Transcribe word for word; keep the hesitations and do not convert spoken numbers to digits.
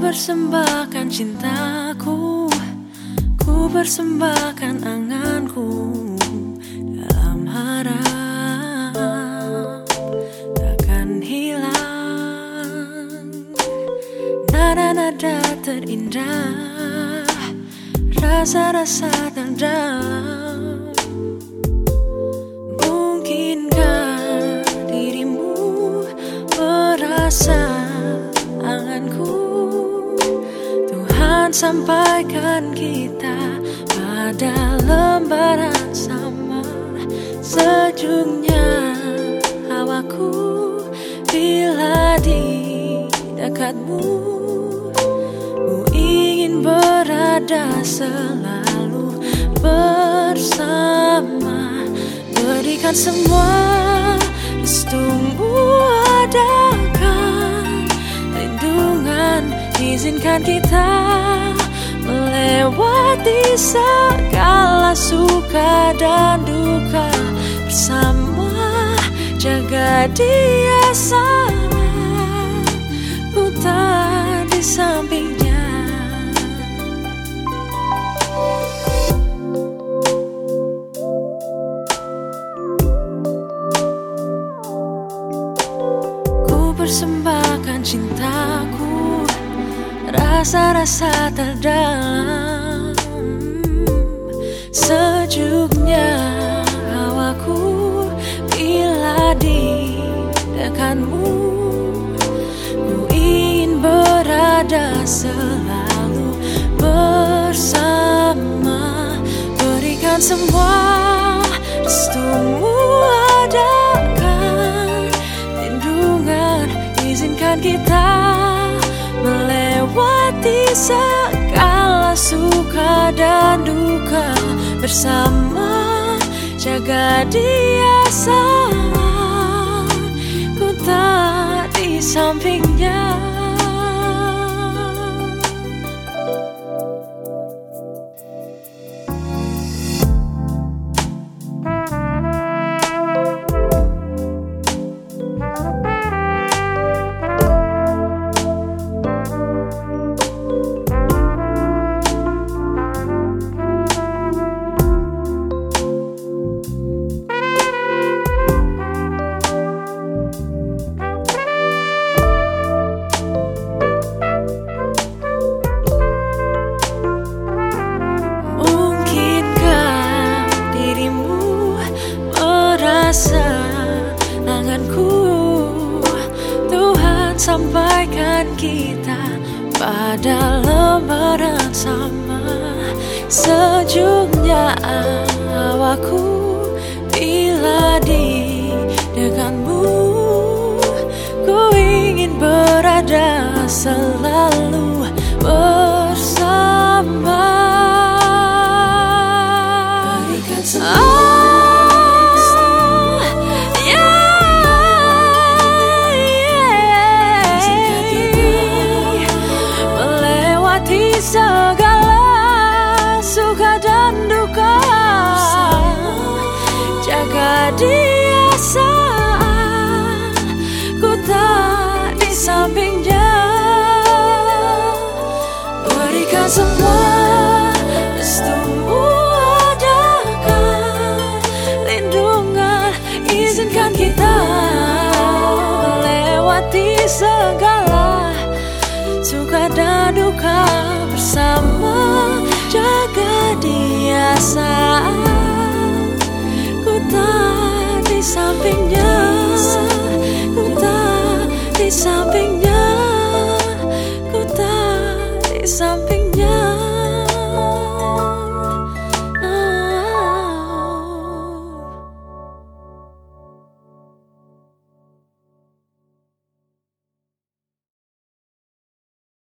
persembahkan cintaku, ku persembahkan anganku, dalam harap takkan hilang nada-nada terindah, rasa-rasa terdalam. Mungkinkah dirimu merasa anganku? Tuhan sampaikan kita pada lembaran sama, sejuknya hawaku bila di dekatmu. Ku ingin berada selalu bersama, berikan semua restumu, adakan lindungan, izinkan kita melewati segala suka dan duka bersama, jaga dia sama, ku tak di sampingnya. Persembahkan cintaku, rasa-rasa terdalam, sejuknya hawaku bila di dekatmu. Ku ingin berada selalu bersama, berikan semua restumu, adakan lindungan, izinkan kita melewati segala suka dan duka bersama, jaga dia sama, ku tak di sampingnya. Anganku, Tuhan sampaikan kita pada lembaran sama, sejuknya hawaku bila di dekatmu. Ku ingin berada selalu bersama, berikan semua segala suka dan duka, jaga dia saat ku tak di sampingnya. Berikan semua restumu, adakan lindungan, izinkan kita melewati segala suka dan duka bersama, jaga dia saat ku tak di sampingnya, ku tak di sampingnya.